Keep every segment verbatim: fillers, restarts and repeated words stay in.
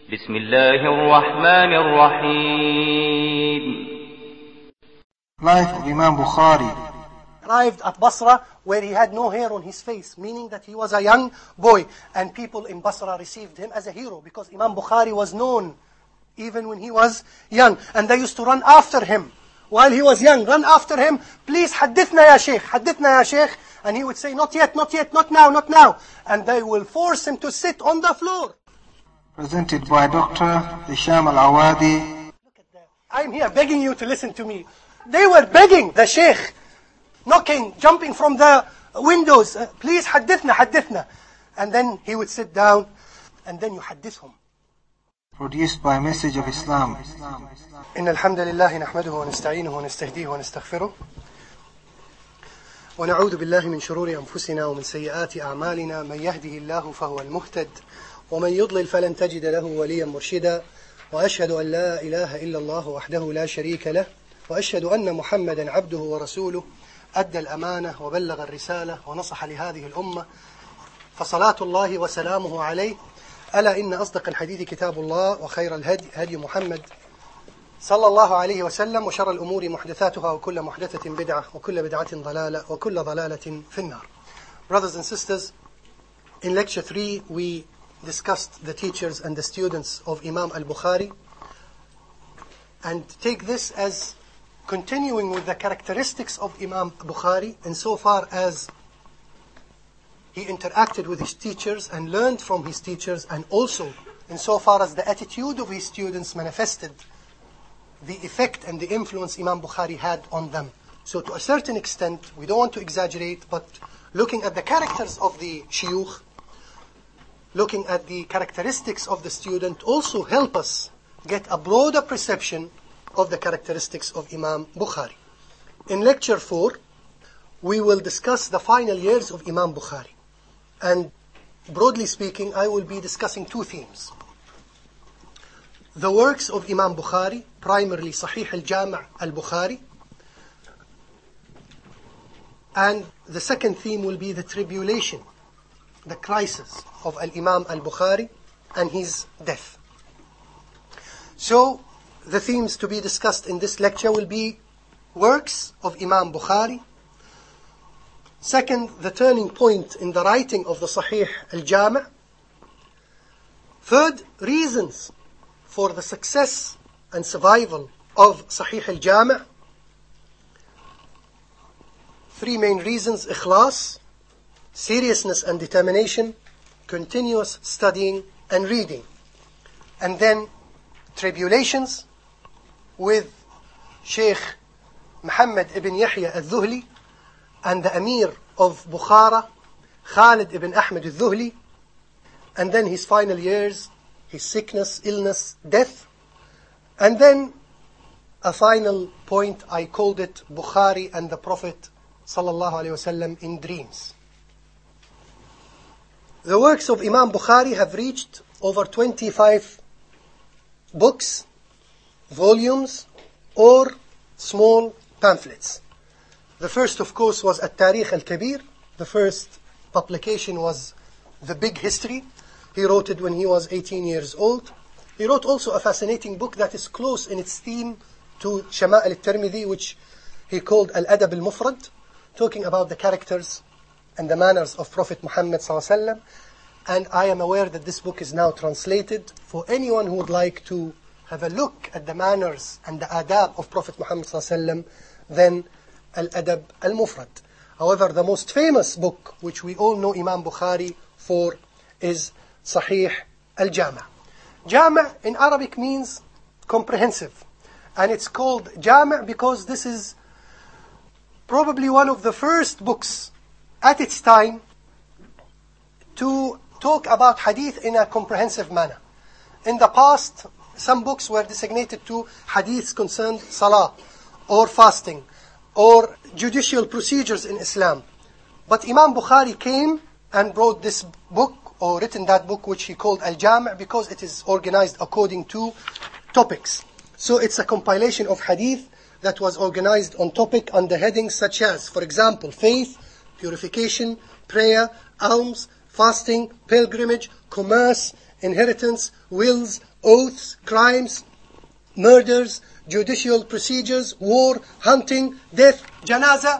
بسم الله الرحمن الرحيم. Life of Imam Bukhari. Arrived at Basra where he had no hair on his face, meaning that he was a young boy, and people in Basra received him as a hero because Imam Bukhari was known even when he was young, and they used to run after him while he was young, run after him, please hadithna ya sheikh, hadithna ya sheikh, and he would say not yet, not yet, not now, not now, and they will force him to sit on the floor. Presented by Doctor Hisham Al-Awadi. Look at that. I'm here begging you to listen to me. They were begging the sheikh, knocking, jumping from the windows, uh, please hadithna, hadithna. And then he would sit down, and then you hadithhum. Produced by Message of Islam. إن الحمد لله نحمده ونستعينه ونستهديه ونستغفره ونعوذ بالله من شرور أنفسنا ومن سيئات أعمالنا. من يهده الله فهو المهتد ومن يضلل فلن تجد له وليا مرشدا. وأشهد أن لا إله إلا الله وحده لا شريك له وأشهد أن محمدا عبده ورسوله أدى الأمانة وبلغ الرسالة ونصح لهذه الأمة، فصلاة الله وسلامه عليه. ألا إن أصدق الحديث كتاب الله وخير الهدي هدي محمد صلى الله عليه وسلم وشر الأمور محدثاتها وكل محدثة بدعة وكل بدعة ضلالة وكل ضلالة في النار. Brothers and sisters, in lecture three we discussed the teachers and the students of Imam al-Bukhari, and take this as continuing with the characteristics of Imam Bukhari insofar as he interacted with his teachers and learned from his teachers, and also insofar as the attitude of his students manifested the effect and the influence Imam Bukhari had on them. So to a certain extent, we don't want to exaggerate, but looking at the characters of the shuyukh, looking at the characteristics of the student, also help us get a broader perception of the characteristics of Imam Bukhari. In lecture four, we will discuss the final years of Imam Bukhari. And broadly speaking, I will be discussing two themes. The works of Imam Bukhari, primarily Sahih al-Jami' al-Bukhari. And the second theme will be the tribulation, the crisis of al-Imam al-Bukhari and his death. So, the themes to be discussed in this lecture will be works of Imam Bukhari. Second, the turning point in the writing of the Sahih al-Jami'. Third, reasons for the success and survival of Sahih al-Jami'. Three main reasons: ikhlas, seriousness and determination, continuous studying and reading. And then tribulations with Sheikh Muhammad ibn Yahya al-Dhuhli and the Amir of Bukhara, Khalid ibn Ahmad al-Dhuhli, and then his final years, his sickness, illness, death, and then a final point, I called it Bukhari and the Prophet sallallahu alaihi wasallam in dreams. The works of Imam Bukhari have reached over twenty-five books, volumes, or small pamphlets. The first, of course, was At-Tarikh Al-Kabir. The first publication was The Big History. He wrote it when he was eighteen years old. He wrote also a fascinating book that is close in its theme to Shama'il al-Tirmidhi, which he called Al-Adab al-Mufrad, talking about the characters and the manners of Prophet Muhammad sallallahu alaihi wasallam. And I am aware that this book is now translated. For anyone who would like to have a look at the manners and the adab of Prophet Muhammad sallallahu alaihi wasallam, then Al-Adab al-Mufrad. However, the most famous book, which we all know Imam Bukhari for, is Sahih al-Jami'. Jami' in Arabic means comprehensive. And it's called Jami' because this is probably one of the first books at its time to talk about hadith in a comprehensive manner. In the past, some books were designated to hadiths concerned salah, or fasting, or judicial procedures in Islam. But Imam Bukhari came and wrote this book, or written that book, which he called Al-Jami', because it is organized according to topics. So it's a compilation of hadith that was organized on topic under headings such as, for example, faith, purification, prayer, alms, fasting, pilgrimage, commerce, inheritance, wills, oaths, crimes, murders, judicial procedures, war, hunting, death, janaza,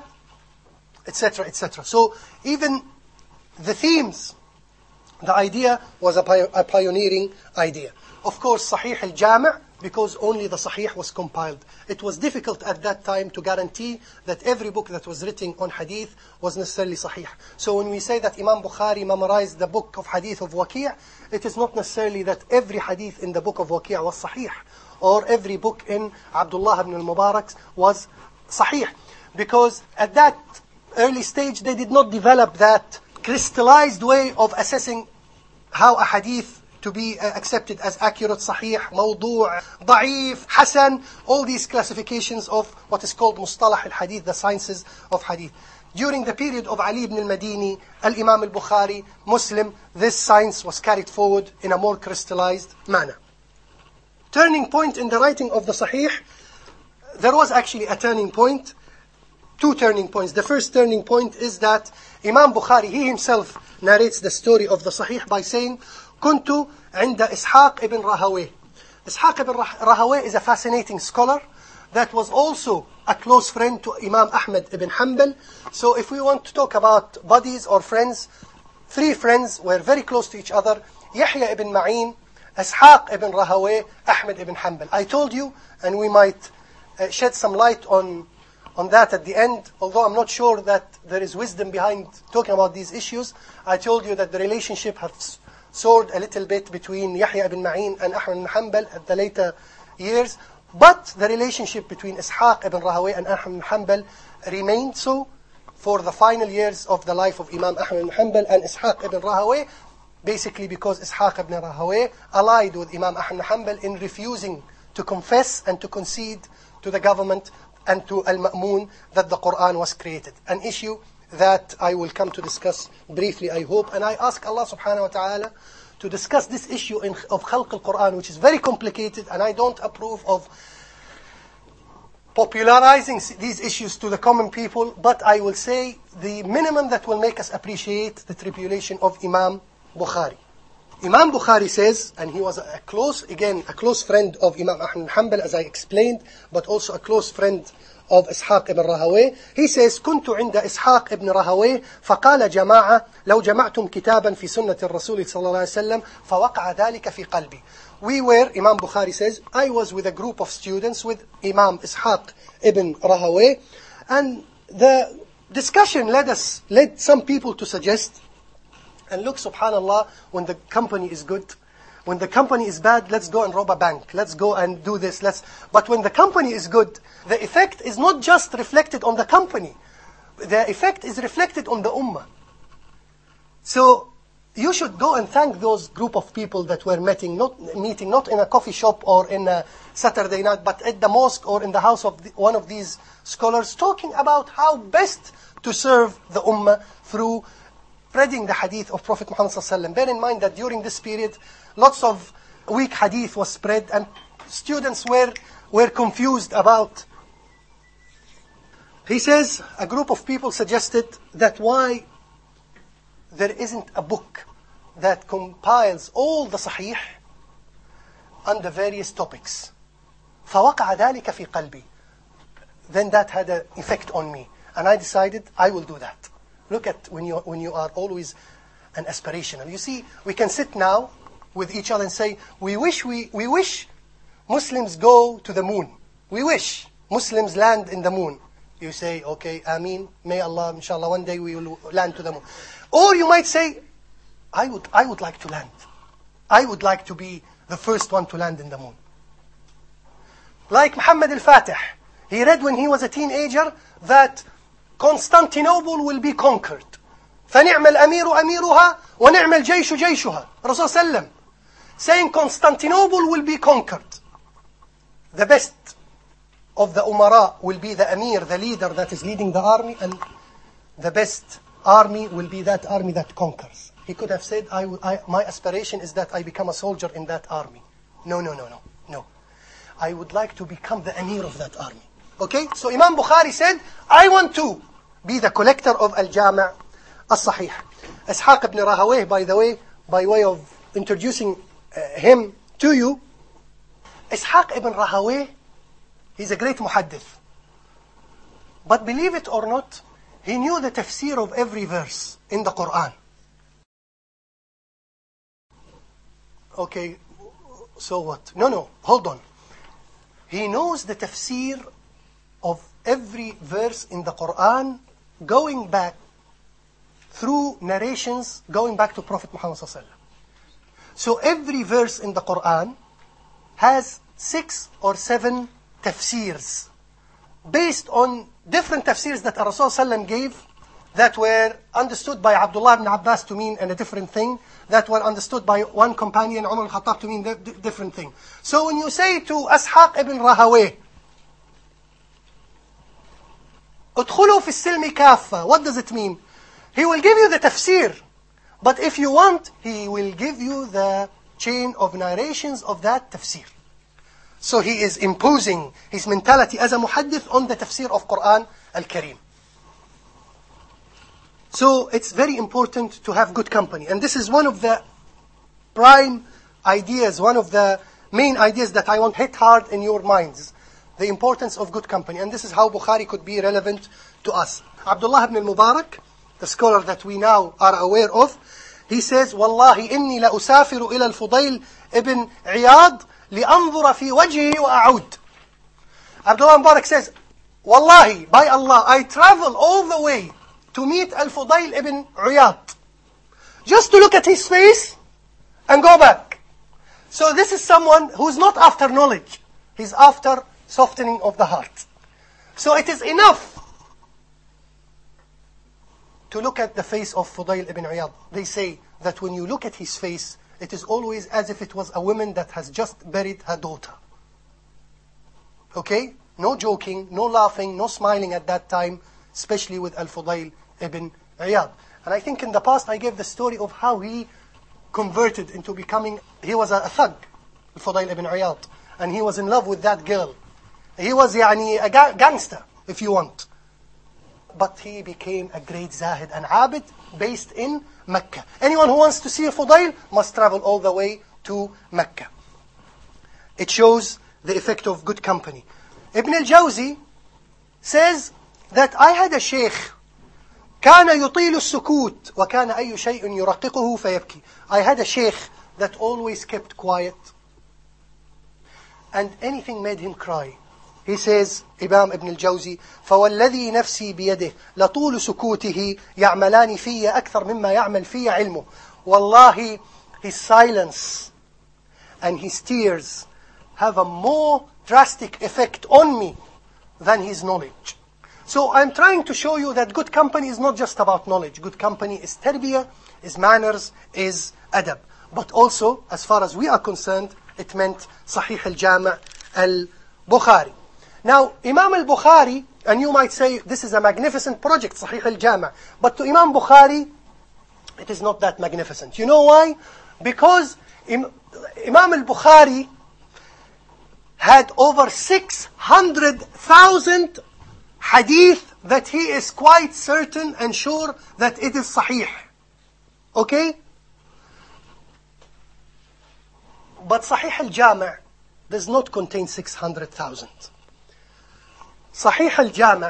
et cetera, et cetera. So even the themes, the idea was a, pi- a pioneering idea. Of course, Sahih al-Jami', because only the Sahih was compiled. It was difficult at that time to guarantee that every book that was written on Hadith was necessarily Sahih. So when we say that Imam Bukhari memorized the book of Hadith of Waqi', it is not necessarily that every Hadith in the book of Waqi' was Sahih, or every book in Abdullah ibn al-Mubarak was Sahih. Because at that early stage, they did not develop that crystallized way of assessing how a Hadith to be accepted as accurate, sahih, mawdu', da'if, hasan, all these classifications of what is called mustalah al-hadith, the sciences of hadith. During the period of Ali ibn al-Madini, al-Imam al-Bukhari, Muslim, this science was carried forward in a more crystallized manner. Turning point in the writing of the Sahih, there was actually a turning point, two turning points. The first turning point is that Imam Bukhari, he himself narrates the story of the Sahih by saying, كنت عند إسحاق ibn Rahawayh. Ishaq ibn Rahawayh is a fascinating scholar that was also a close friend to Imam Ahmad ibn Hanbal. So if we want to talk about buddies or friends, three friends were very close to each other. Yahya ibn Ma'in, Ishaq ibn Rahawayh, Ahmad ibn Hanbal. I told you, and we might uh, shed some light on on that at the end, although I'm not sure that there is wisdom behind talking about these issues. I told you that the relationship has soared a little bit between Yahya ibn Ma'in and Ahmad ibn Hanbal at the later years. But the relationship between Ishaq ibn Rahawayh and Ahmad ibn Hanbal remained so for the final years of the life of Imam Ahmad ibn Hanbal and Ishaq ibn Rahawayh, basically because Ishaq ibn Rahawayh allied with Imam Ahmad ibn Hanbal in refusing to confess and to concede to the government and to Al-Ma'mun that the Quran was created. An issue that I will come to discuss briefly, I hope. And I ask Allah subhanahu wa ta'ala to discuss this issue in, of Khalq al-Quran, which is very complicated, and I don't approve of popularizing these issues to the common people, but I will say the minimum that will make us appreciate the tribulation of Imam Bukhari. Imam Bukhari says, and he was a close, again, a close friend of Imam Ahmad ibn Hanbal, as I explained, but also a close friend of إسحاق ibn Rahawayh. He says, كنت عند إسحاق ibn Rahawayh فقال جماعة لو جمعتم كتابا في سنة الرسول صلى الله عليه وسلم فوقع ذلك في قلبي. We were, Imam Bukhari says, I was with a group of students with Imam Ishaq ibn Rahawayh, and the discussion led us, led some people to suggest, and look, subhanallah, when the company is good, when the company is bad, let's go and rob a bank. Let's go and do this. Let's. But when the company is good, the effect is not just reflected on the company. The effect is reflected on the ummah. So you should go and thank those group of people that were meeting, not meeting, not in a coffee shop or in a Saturday night, but at the mosque or in the house of the, one of these scholars, talking about how best to serve the ummah through spreading the hadith of Prophet Muhammad sallallahu alaihi wasallam. Bear in mind that during this period, lots of weak hadith was spread, and students were were confused about. He says, a group of people suggested that why there isn't a book that compiles all the Sahih under various topics. فَوَقَعَ ذَلِكَ فِي قَلْبِي. Then that had an effect on me, and I decided I will do that. Look at when you when you are always an aspirational. You see, we can sit now with each other and say, we wish we we wish Muslims go to the moon. We wish Muslims land in the moon. You say, okay, Ameen, may Allah, inshallah, one day we will land to the moon. Or you might say, I would I would like to land. I would like to be the first one to land in the moon. Like Muhammad al-Fatih, he read when he was a teenager that Constantinople will be conquered. فَنِعْمَ الْأَمِيرُ أَمِيرُهَا وَنِعْمَ الْجَيْشُ جَيْشُهَا. Rasul sallam saying Constantinople will be conquered. The best of the umara will be the amir, the leader that is leading the army, and the best army will be that army that conquers. He could have said, I, I, my aspiration is that I become a soldier in that army. No, no, no, no, no. I would like to become the amir of that army. Okay, so Imam Bukhari said, I want to be the collector of Al-Jami' Al-Sahih. Ishaq ibn Rahawayh, by the way, by way of introducing uh, him to you, Ishaq ibn Rahawayh, he's a great muhaddith. But believe it or not, he knew the tafsir of every verse in the Quran. Okay, so what? No, no, hold on. He knows the tafsir of every verse in the Quran going back through narrations going back to Prophet Muhammad sallallahu alaihi wasallam. So every verse in the Quran has six or seven tafsirs based on different tafsirs that Rasul sallallahu gave that were understood by Abdullah ibn Abbas to mean a different thing, that were understood by one companion, Umar al-Khattab, to mean a different thing. So when you say to Ishaq ibn Rahawayh, "Udkhulu fi silmi kaffa," what does it mean? He will give you the tafsir, but if you want, he will give you the chain of narrations of that tafsir. So he is imposing his mentality as a muhaddith on the tafsir of Quran al-Kareem. So it's very important to have good company. And this is one of the prime ideas, one of the main ideas that I want to hit hard in your minds. The importance of good company. And this is how Bukhari could be relevant to us. Abdullah ibn al-Mubarak, the scholar that we now are aware of, he says, "Wallahi inni la usafiru ila al-Fudayl ibn Iyad li'anzura fi wajhihi wa a'ud." Abdullah Mubarak says, "Wallahi, by Allah, I travel all the way to meet Al-Fudayl ibn Iyad, just to look at his face and go back." So this is someone who's not after knowledge. He's after softening of the heart. So it is enough to look at the face of Fudayl ibn Iyad. They say that when you look at his face, it is always as if it was a woman that has just buried her daughter. Okay? No joking, no laughing, no smiling at that time, especially with Al-Fudayl ibn Iyad. And I think in the past I gave the story of how he converted into becoming, he was a, a thug, Al-Fudayl ibn Iyad, and he was in love with that girl. He was يعني, a ga- gangster, if you want. But he became a great Zahid and Abid based in Mecca. Anyone who wants to see Fudayl must travel all the way to Mecca. It shows the effect of good company. Ibn al-Jawzi says that I had a sheikh كان يطيل السكوت وكان أي شيء يرققه فيبكي. I had a sheikh that always kept quiet and anything made him cry. He says, Imam Ibn al-Jawzi, فَوَالَّذِي نَفْسِي بِيَدِهِ لَطُولُ سُكُوتِهِ يَعْمَلَانِ فِيَّ أَكْثَرْ مِمَّا يَعْمَلْ فِيَّ عِلْمُهُ. Wallahi, his silence and his tears have a more drastic effect on me than his knowledge. So I'm trying to show you that good company is not just about knowledge. Good company is tarbiyah, is manners, is adab. But also, as far as we are concerned, it meant Sahih al-Jami' al-Bukhari. Now, Imam al-Bukhari, and you might say, this is a magnificent project, Sahih al-Jami'. But to Imam Bukhari, it is not that magnificent. You know why? Because Imam al-Bukhari had over six hundred thousand hadith that he is quite certain and sure that it is Sahih. Okay? But Sahih al-Jami' does not contain six hundred thousand. Sahih al-Jami'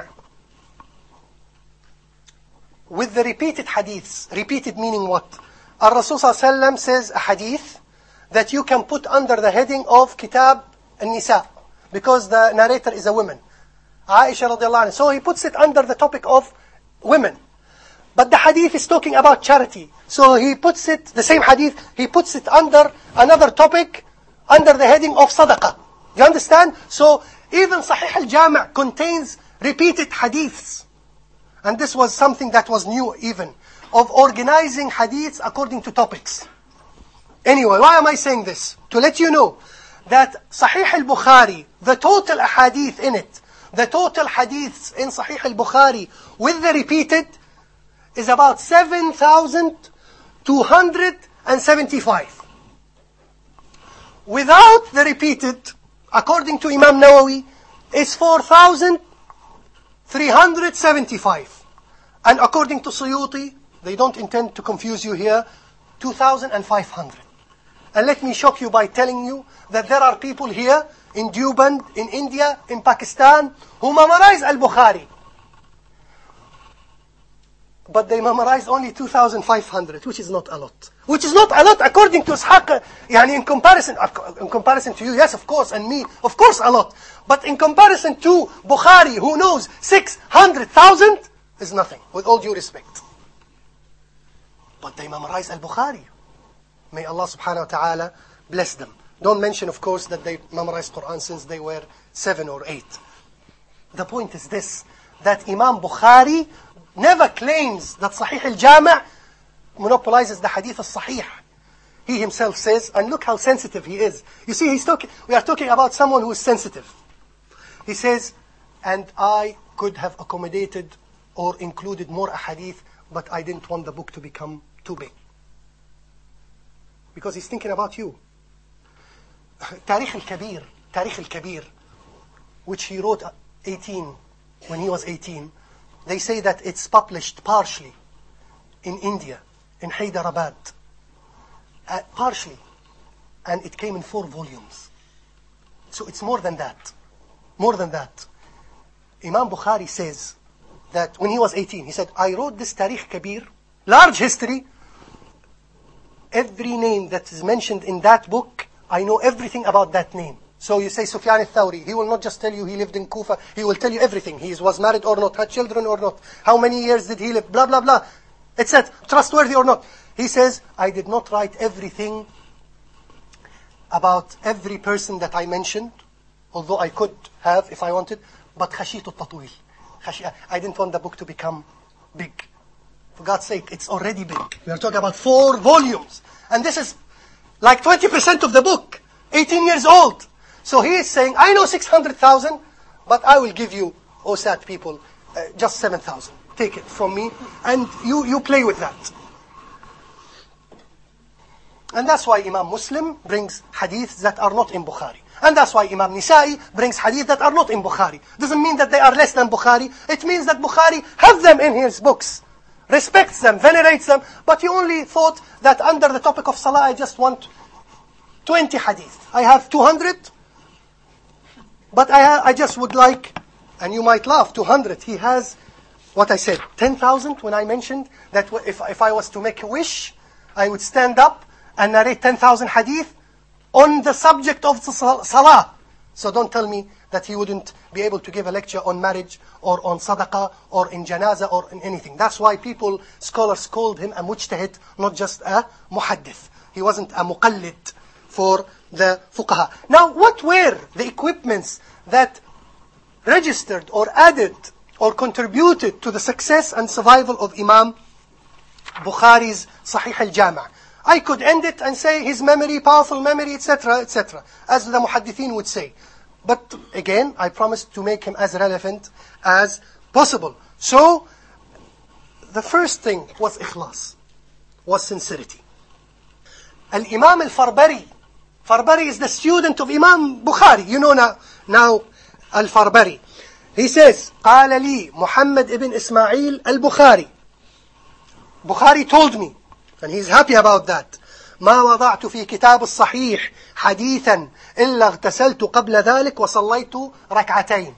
with the repeated hadiths. Repeated meaning what? Al-Rasul sallallahu alaihi wasallam says a hadith that you can put under the heading of Kitab al-Nisa, because the narrator is a woman, Aisha radiallahu anha. So he puts it under the topic of women. But the hadith is talking about charity. So he puts it, the same hadith, he puts it under another topic, under the heading of sadaqah. You understand? So even Sahih al-Jami' contains repeated hadiths. And this was something that was new even, of organizing hadiths according to topics. Anyway, why am I saying this? To let you know that Sahih al-Bukhari, the total hadith in it, the total hadiths in Sahih al-Bukhari with the repeated is about seven thousand two hundred seventy-five. Without the repeated, according to Imam Nawawi, is four thousand three hundred seventy-five. And according to Suyuti, they don't intend to confuse you here, two thousand five hundred. And let me shock you by telling you that there are people here in Deoband, in India, in Pakistan, who memorize Al-Bukhari. But they memorized only two thousand five hundred, which is not a lot. Which is not a lot according to Ishaq. Yani in comparison, in comparison to you, yes, of course, and me, of course, a lot. But in comparison to Bukhari, who knows six hundred thousand, is nothing, with all due respect. But they memorize Al-Bukhari. May Allah subhanahu wa ta'ala bless them. Don't mention, of course, that they memorized Quran since they were seven or eight. The point is this, that Imam Bukhari never claims that Sahih al-Jami' monopolizes the hadith al-Sahih. He himself says, and look how sensitive he is. You see, he's talking, we are talking about someone who is sensitive. He says, and I could have accommodated or included more ahadith, but I didn't want the book to become too big. Because he's thinking about you. Tarikh al-Kabir, Tarikh al-Kabir, which he wrote eighteen, when he was eighteen, they say that it's published partially in India, in Hyderabad. Uh, partially. And it came in four volumes. So it's more than that. More than that. Imam Bukhari says that when he was eighteen, he said, I wrote this Tarikh Kabir, large history. Every name that is mentioned in that book, I know everything about that name. So you say Sufyan al-Thawri, he will not just tell you he lived in Kufa, he will tell you everything. He was married or not, had children or not, how many years did he live, blah, blah, blah. It said, trustworthy or not. He says, I did not write everything about every person that I mentioned, although I could have if I wanted, but khashitu tatwil. I didn't want the book to become big. For God's sake, it's already big. We are talking about four volumes. And this is like twenty percent of the book. eighteen years old. So he is saying, I know six hundred thousand, but I will give you, oh sad people, uh, just seven thousand. Take it from me, and you, you play with that. And that's why Imam Muslim brings hadiths that are not in Bukhari. And that's why Imam Nisa'i brings hadith that are not in Bukhari. Doesn't mean that they are less than Bukhari. It means that Bukhari has them in his books. Respects them, venerates them. But he only thought that under the topic of Salah, I just want twenty hadith. I have two hundred. But I, I just would like, and you might laugh, two hundred. He has, what I said, ten thousand when I mentioned that if, if I was to make a wish, I would stand up and narrate ten thousand hadith on the subject of the Salah. So don't tell me that he wouldn't be able to give a lecture on marriage or on sadaqah or in janazah or in anything. That's why people, scholars called him a mujtahid, not just a muhaddith. He wasn't a muqallid for the fuqaha. Now, what were the equipments that registered or added or contributed to the success and survival of Imam Bukhari's Sahih al-Jami'? I could end it and say his memory, powerful memory, et cetera, et cetera, as the muhaddithin would say. But again, I promised to make him as relevant as possible. So, the first thing was ikhlas, was sincerity. Al-Imam al-Farbari. Farbari is the student of Imam Bukhari. You know now, now al-Farbari. He says, قال لي محمد ibn Ismail al-Bukhari. Bukhari told me, and he's happy about that. ما وضعت في كتاب الصحيح حديثا إلا اغتسلت قبل ذلك وصليت ركعتين.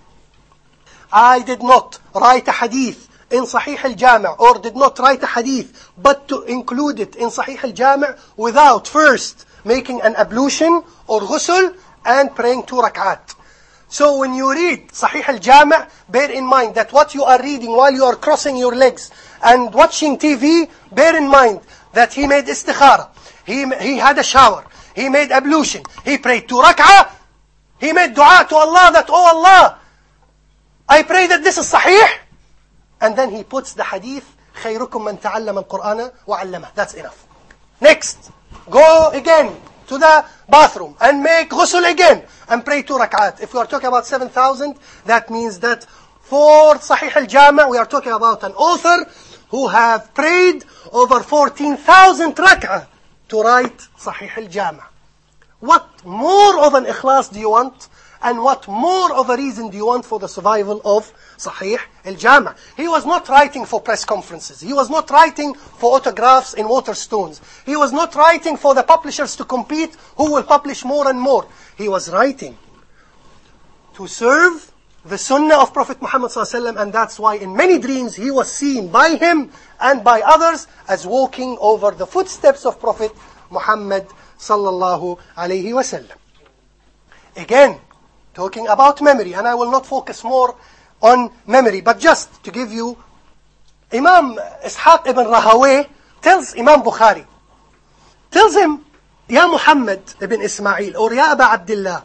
I did not write a hadith in Sahih al-Jami' or did not write a hadith but to include it in Sahih al-Jami' without first making an ablution or ghusl and praying two rak'at. So when you read Sahih al-Jami', bear in mind that what you are reading while you are crossing your legs and watching T V, bear in mind that he made istikhara. He, he had a shower. He made ablution. He prayed two rak'ah. He made dua to Allah that, oh Allah, I pray that this is sahih. And then he puts the hadith, خيركم من تعلم القرآن وعلمه. That's enough. Next, go again to the bathroom and make ghusl again and pray two rak'at. If we are talking about seven thousand, that means that for Sahih al-Jami', we are talking about an author who have prayed over fourteen thousand rak'ah to write Sahih al-Jami'. What more of an ikhlas do you want? And what more of a reason do you want for the survival of Sahih al-Jami'? He was not writing for press conferences. He was not writing for autographs in Waterstones. He was not writing for the publishers to compete who will publish more and more. He was writing to serve the sunnah of Prophet Muhammad sallallahu alaihi wasallam, and that's why in many dreams he was seen by him and by others as walking over the footsteps of Prophet Muhammad sallallahu alaihi wasallam. Again, talking about memory, and I will not focus more on memory, but just to give you, Imam Ishaq ibn Rahawayh tells Imam Bukhari, tells him, Ya Muhammad ibn Ismail, or Ya Aba Abdullah,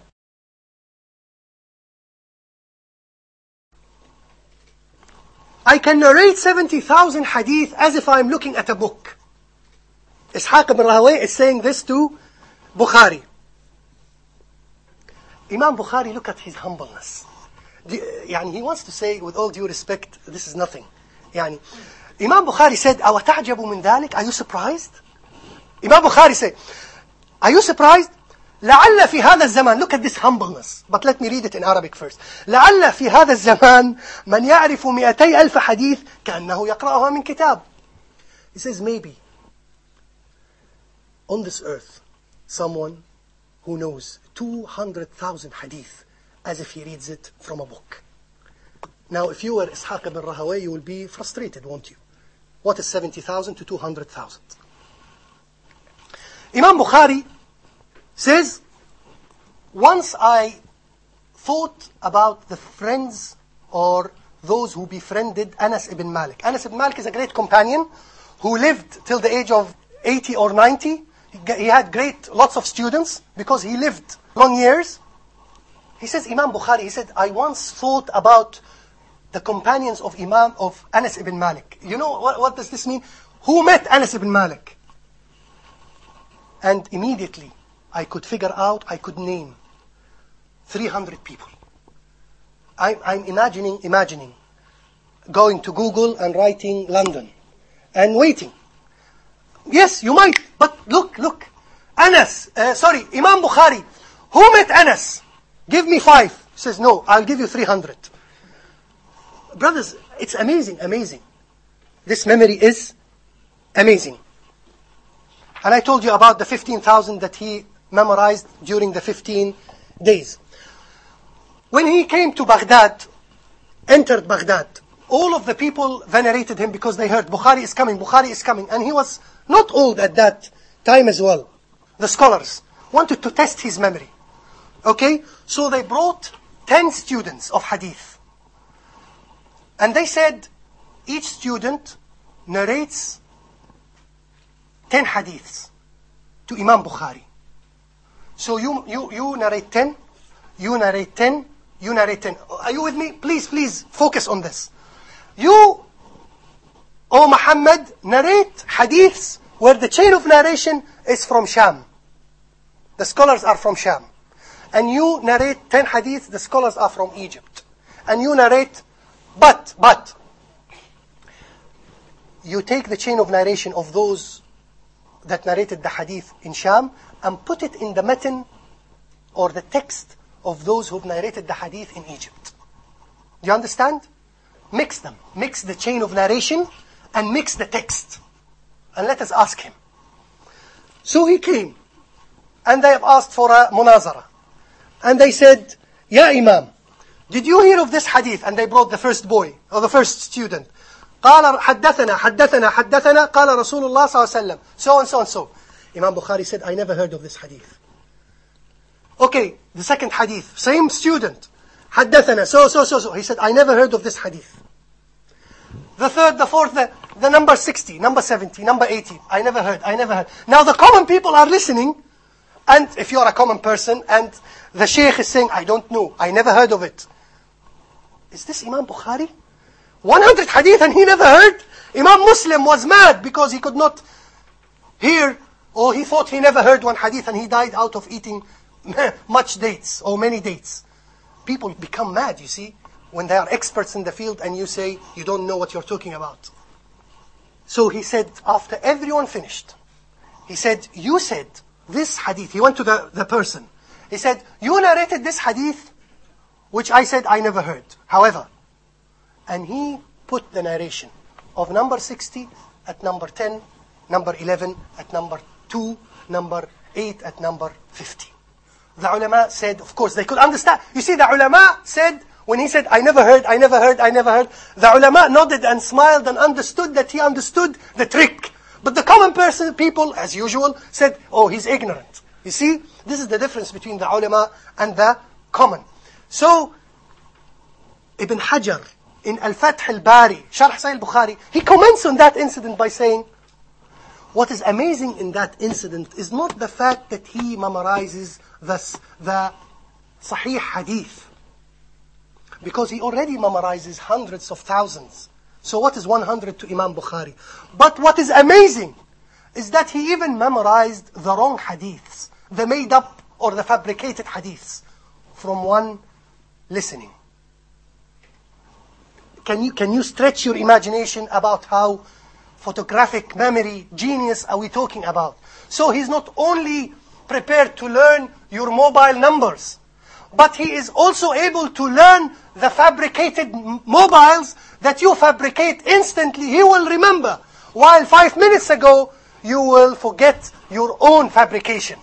I can narrate seventy thousand hadith as if I am looking at a book. Ishaq ibn Rahawayh is saying this to Bukhari. Imam Bukhari, look at his humbleness. Yani he wants to say, with all due respect, this is nothing. Yani, Imam Bukhari said, أَوَ تَعْجَبُ مِنْ ذَلِكَ? Are you surprised? Imam Bukhari said, are you surprised? لعل في هذا الزمان, look at this humbleness, but let me read it in Arabic first. لعل في هذا الزمان من يعرف مئتي ألف حديث كأنه يقرأها من كتاب. He says, maybe on this earth, someone who knows two hundred thousand hadith as if he reads it from a book. Now, if you were Ishaq ibn Rahawayh, you will be frustrated, won't you? What is seventy thousand to two hundred thousand? Imam Bukhari says, once I thought about the friends or those who befriended Anas ibn Malik. Anas ibn Malik is a great companion who lived till the age of eighty or ninety. He had great, lots of students because he lived long years. He says, Imam Bukhari, he said, I once thought about the companions of Imam of Anas ibn Malik. You know, what, what does this mean? Who met Anas ibn Malik? And immediately, I could figure out, I could name three hundred people. I'm, I'm imagining, imagining, going to Google and writing London and waiting. Yes, you might, but look, look. Anas, uh, sorry, Imam Bukhari, who met Anas? Give me five. He says, no, I'll give you three hundred. Brothers, it's amazing, amazing. This memory is amazing. And I told you about the fifteen thousand that he memorized during the fifteen days. When he came to Baghdad, entered Baghdad, all of the people venerated him because they heard Bukhari is coming, Bukhari is coming. And he was not old at that time as well. The scholars wanted to test his memory. Okay? So they brought ten students of hadith. And they said, each student narrates ten hadiths to Imam Bukhari. So you, you, you narrate ten, you narrate ten, you narrate ten. Are you with me? Please, please, focus on this. You, O Muhammad, narrate hadiths where the chain of narration is from Sham. The scholars are from Sham. And you narrate ten hadiths, the scholars are from Egypt. And you narrate, but, but, you take the chain of narration of those that narrated the hadith in Sham and put it in the matan or the text of those who've narrated the hadith in Egypt. Do you understand? Mix them. Mix the chain of narration and mix the text. And let us ask him. So he came. And they have asked for a munazara. And they said, Ya Imam, did you hear of this hadith? And they brought the first boy, or the first student. قال حدثنا حدثنا حدثنا قال رسول الله صلى الله عليه وسلم. So and so and so. Imam Bukhari said, I never heard of this hadith. Okay, the second hadith, same student. حدثنا, so, so, so, so. He said, I never heard of this hadith. The third, the fourth, the, the number sixty, number seventy, number eighty. I never heard, I never heard. Now the common people are listening. And if you are a common person and the sheikh is saying, I don't know, I never heard of it. Is this Imam Bukhari? one hundred hadith and he never heard? Imam Muslim was mad because he could not hear, or he thought he never heard one hadith and he died out of eating much dates or many dates. People become mad, you see, when they are experts in the field and you say, you don't know what you're talking about. So he said, after everyone finished, he said, you said, this hadith, he went to the, the person. He said, you narrated this hadith, which I said I never heard. However, and he put the narration of number sixty at number ten, number eleven at number two, number eight at number fifty. The ulama said, of course, they could understand. You see, the ulama said, when he said, I never heard, I never heard, I never heard, the ulama nodded and smiled and understood that he understood the trick. But the common person, people, as usual, said, oh, he's ignorant. You see, this is the difference between the ulama and the common. So, Ibn Hajar, in Al-Fath al-Bari, Sharh Sahih al-Bukhari, he comments on that incident by saying, what is amazing in that incident is not the fact that he memorizes the, the Sahih Hadith. Because he already memorizes hundreds of thousands. So what is one hundred to Imam Bukhari? But what is amazing is that he even memorized the wrong hadiths, the made up or the fabricated hadiths from one listening. Can you, can you stretch your imagination about how photographic memory genius are we talking about? So he's not only prepared to learn your mobile numbers, but he is also able to learn the fabricated mobiles that you fabricate instantly. He will remember, while five minutes ago you will forget your own fabrication.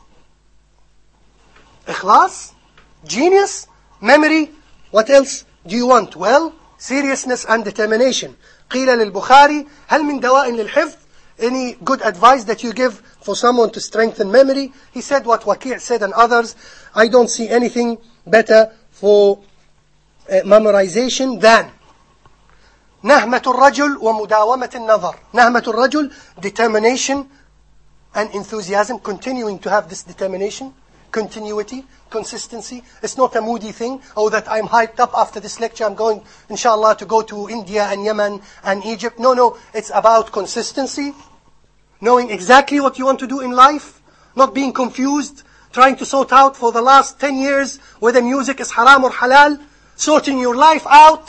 Ikhlas, genius, memory. What else do you want? Well, seriousness and determination. قيل للبخاري هل من دواء للحفظ? Any good advice that you give for someone to strengthen memory? He said what Waqi' said and others. I don't see anything better for uh, memorization than نهمة الرجل ومداومة النظر. نهمة الرجل, determination and enthusiasm, continuing to have this determination, continuity, consistency. It's not a moody thing. Oh, that I'm hyped up after this lecture, I'm going, inshallah, to go to India and Yemen and Egypt. No, no. It's about consistency, knowing exactly what you want to do in life, not being confused, trying to sort out for the last ten years whether music is haram or halal, sorting your life out.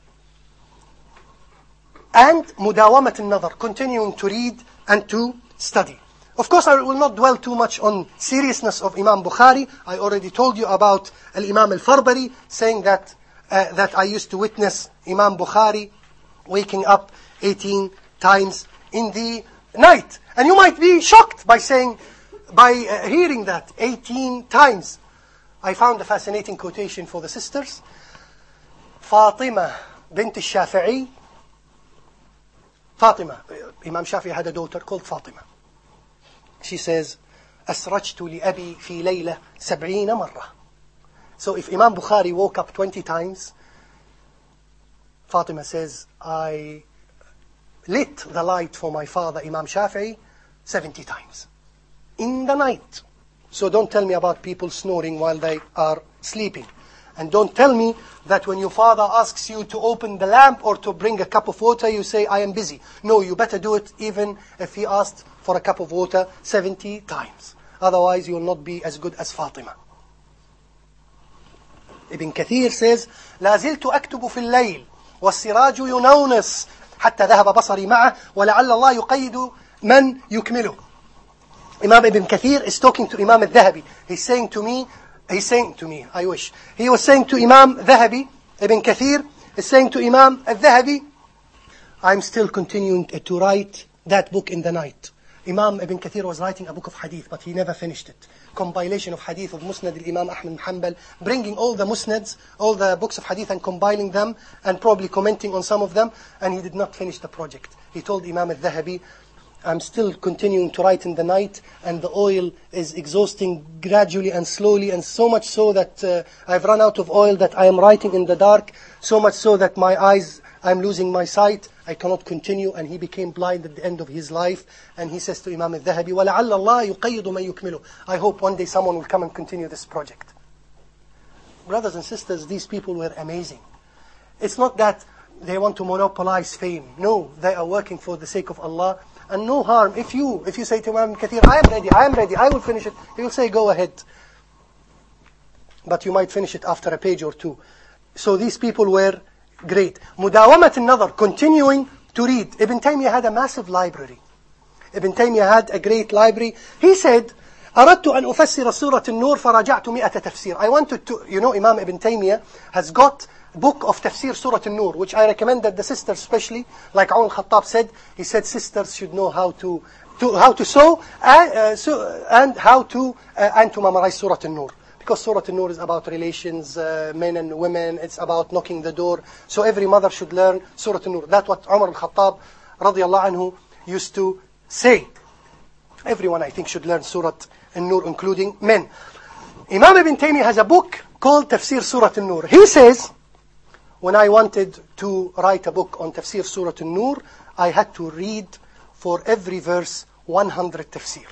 And mudawamat al-nazar, continuing to read and to study. Of course, I will not dwell too much on seriousness of Imam Bukhari. I already told you about Al-Imam Al-Farbari, saying that uh, that I used to witness Imam Bukhari waking up eighteen times in the night. And you might be shocked by saying, by uh, hearing that eighteen times. I found a fascinating quotation for the sisters. Fatima bint al-Shafi'i. Fatima, Imam Shafi'i had a daughter called Fatima. She says, أسرجت لأبي في ليلة سبعين مرة. So if Imam Bukhari woke up twenty times, Fatima says, I lit the light for my father, Imam Shafi'i, seventy times. In the night. So don't tell me about people snoring while they are sleeping. And don't tell me that when your father asks you to open the lamp or to bring a cup of water, you say, I am busy. No, you better do it even if he asked for a cup of water seventy times. Otherwise, you will not be as good as Fatima. Ibn Kathir says, لا زلت أكتب في الليل والسراج ينونس حتى ذهب بصري معه ولعل الله يقيد من يكمله. Imam Ibn Kathir is talking to Imam al-Dhahabi. He's saying to me, he's saying to me, I wish. He was saying to Imam Dhahabi, Ibn Kathir is saying to Imam al-Dhahabi, I'm still continuing to write that book in the night. Imam Ibn Kathir was writing a book of hadith, but he never finished it. Compilation of hadith of Musnad al-Imam Ahmad bin Hanbal, bringing all the Musnads, all the books of hadith and compiling them, and probably commenting on some of them, and he did not finish the project. He told Imam al-Dhahabi, I'm still continuing to write in the night, and the oil is exhausting gradually and slowly, and so much so that uh, I've run out of oil, that I am writing in the dark, so much so that my eyes, I'm losing my sight, I cannot continue. And he became blind at the end of his life. And he says to Imam al-Dhahabi, وَلَعَلَّ اللَّهِ يُقَيِّدُ مَن يُكْمِلُ. I hope one day someone will come and continue this project. Brothers and sisters, these people were amazing. It's not that they want to monopolize fame. No, they are working for the sake of Allah. And no harm. If you, if you say to Imam Kathir, I am ready, I am ready, I will finish it, he will say, go ahead. But you might finish it after a page or two. So these people were great. Mudawamat al-Nadar, continuing to read. Ibn Taymiyyah had a massive library. Ibn Taymiyyah had a great library. He said, أردت أن أفسر سورة النور فرجعت مئة تفسير. I wanted to, you know, Imam Ibn Taymiyyah has got book of tafsir Surah An-Nur, which I recommend that the sisters, especially, like Umar Khattab said, he said sisters should know how to, to how to sew and, uh, so, and how to uh, and to memorize Surah An-Nur. Because Surah An-Nur is about relations, uh, men and women. It's about knocking the door. So every mother should learn Surah An-Nur. That's what Umar al-Khattab radiyallahu anhu used to say. Everyone, I think, should learn Surah An-Nur, including men. Imam Ibn Taymiyyah has a book called Tafsir Surah An-Nur. He says, when I wanted to write a book on Tafsir Surah An-Nur, I had to read for every verse one hundred tafsir.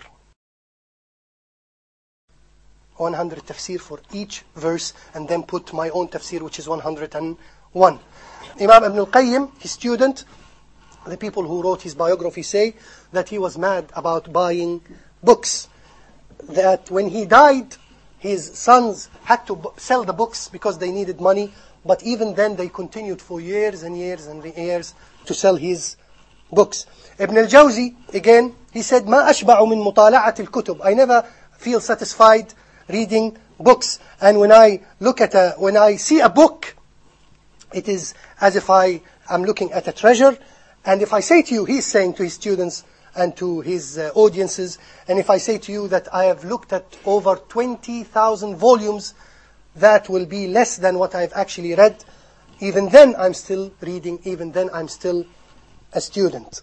one hundred tafsir for each verse, and then put my own tafsir, which is one hundred one. Imam Ibn al-Qayyim, his student, the people who wrote his biography say that he was mad about buying books. That when he died, his sons had to sell the books because they needed money. But even then, they continued for years and years and years to sell his books. Ibn al-Jawzi, again, he said, ما أشبع من مطالعة الكتب. I never feel satisfied reading books. And when I look at a, when I see a book, it is as if I am looking at a treasure. And if I say to you, he's saying to his students and to his uh, audiences, and if I say to you that I have looked at over twenty thousand volumes, that will be less than what I've actually read. Even then, I'm still reading. Even then, I'm still a student.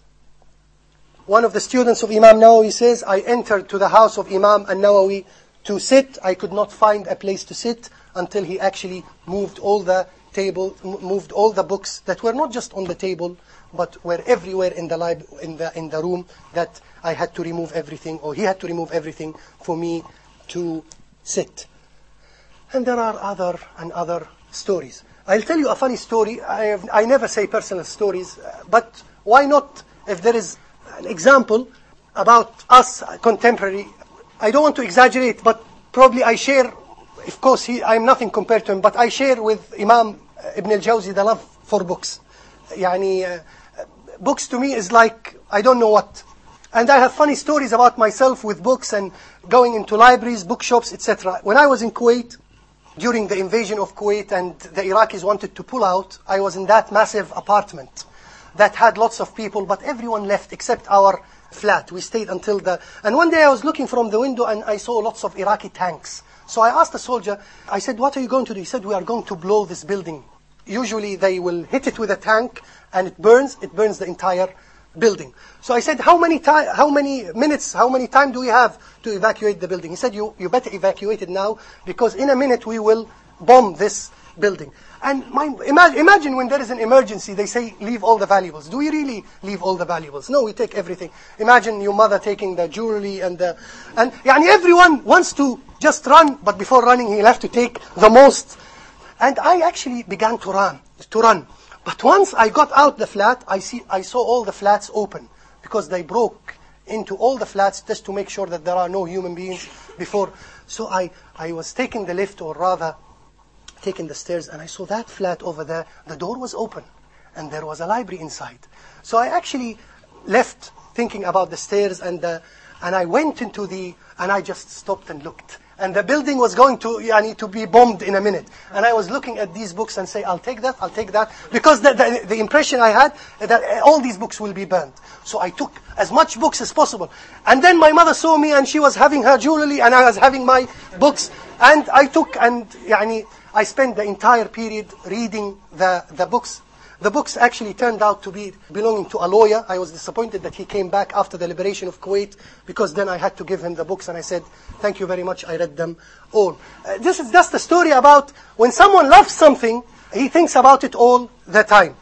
One of the students of Imam Nawawi says, I entered to the house of Imam An-Nawawi to sit. I could not find a place to sit until he actually moved all the table, moved all the books that were not just on the table, but were everywhere in the lib- in the in the room, that I had to remove everything, or he had to remove everything for me to sit. And there are other and other stories. I'll tell you a funny story. I have, I never say personal stories, but why not? If there is an example about us contemporary, I don't want to exaggerate, but probably I share. Of course, he, I'm nothing compared to him, but I share with Imam Ibn al-Jawzi the love for books. Yani, uh, books to me is like, I don't know what. And I have funny stories about myself with books and going into libraries, bookshops, et cetera. When I was in Kuwait, during the invasion of Kuwait and the Iraqis wanted to pull out, I was in that massive apartment that had lots of people, but everyone left except our flat. We stayed until the... And one day I was looking from the window and I saw lots of Iraqi tanks. So I asked the soldier, I said, what are you going to do? He said, we are going to blow this building. Usually they will hit it with a tank and it burns, it burns the entire building. So I said, how many time, how many minutes, how many time do we have to evacuate the building? He said, you, you better evacuate it now, because in a minute we will bomb this building. And my, imagine, imagine when there is an emergency, they say, leave all the valuables. Do we really leave all the valuables? No, we take everything. Imagine your mother taking the jewelry and the, and yani everyone wants to just run, but before running, he'll have to take the most. And I actually began to run, to run. But once I got out the flat, I see, I saw all the flats open, because they broke into all the flats just to make sure that there are no human beings before. So I, I was taking the lift, or rather taking the stairs, and I saw that flat over there. The door was open, and there was a library inside. So I actually left thinking about the stairs, and the, and I went into the, and I just stopped and looked. And the building was going to, yani, to be bombed in a minute. And I was looking at these books and say, I'll take that, I'll take that. Because the, the, the impression I had, that all these books will be burned. So I took as much books as possible. And then my mother saw me, and she was having her jewelry, and I was having my books. And I took, and yani, I spent the entire period reading the, the books. The books actually turned out to be belonging to a lawyer. I was disappointed that he came back after the liberation of Kuwait, because then I had to give him the books, and I said, thank you very much, I read them all. Uh, this is just a story about when someone loves something, he thinks about it all the time.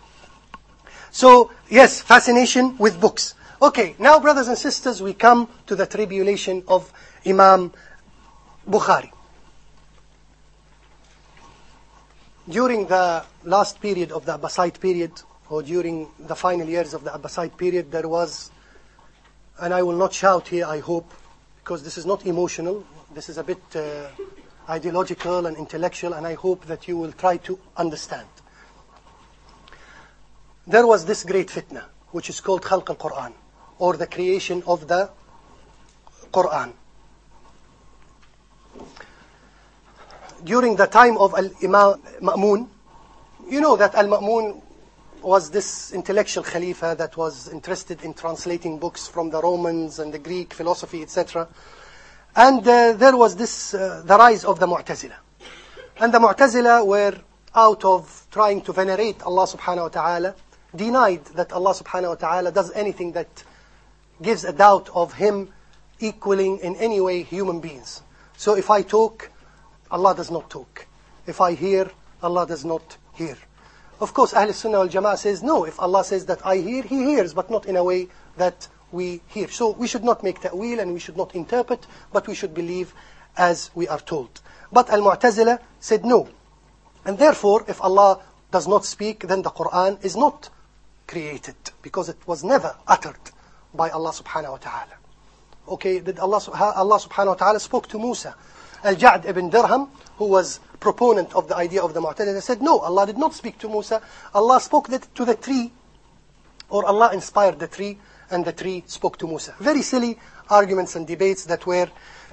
So, yes, fascination with books. Okay, now brothers and sisters, we come to the tribulation of Imam Bukhari. During the last period of the Abbasid period, or during the final years of the Abbasid period, there was, and I will not shout here, I hope, because this is not emotional, this is a bit uh, ideological and intellectual, and I hope that you will try to understand. There was this great fitna, which is called Khalq al-Quran, or the creation of the Quran. during the time of Al-Imam Ma'mun, you know that Al-Ma'mun was this intellectual Khalifa that was interested in translating books from the Romans and the Greek philosophy, et cetera. And uh, there was this, uh, the rise of the Mu'tazila. And the Mu'tazila were out of trying to venerate Allah subhanahu wa ta'ala, denied that Allah subhanahu wa ta'ala does anything that gives a doubt of Him equaling in any way human beings. So if I talk, Allah does not talk. If I hear, Allah does not hear. Of course, Ahl Sunnah wal Jama'ah says, no, if Allah says that I hear, He hears, but not in a way that we hear. So we should not make ta'wil and we should not interpret, but we should believe as we are told. But Al-Mu'tazila said no. And therefore, if Allah does not speak, then the Quran is not created, because it was never uttered by Allah subhanahu wa ta'ala. Okay, did Allah, Allah subhanahu wa ta'ala spoke to Musa. Al-Ja'd ibn Dirham, who was proponent of the idea of the Mu'tazila, said, no, Allah did not speak to Musa. Allah spoke to the tree, or Allah inspired the tree, and the tree spoke to Musa. Very silly arguments and debates that were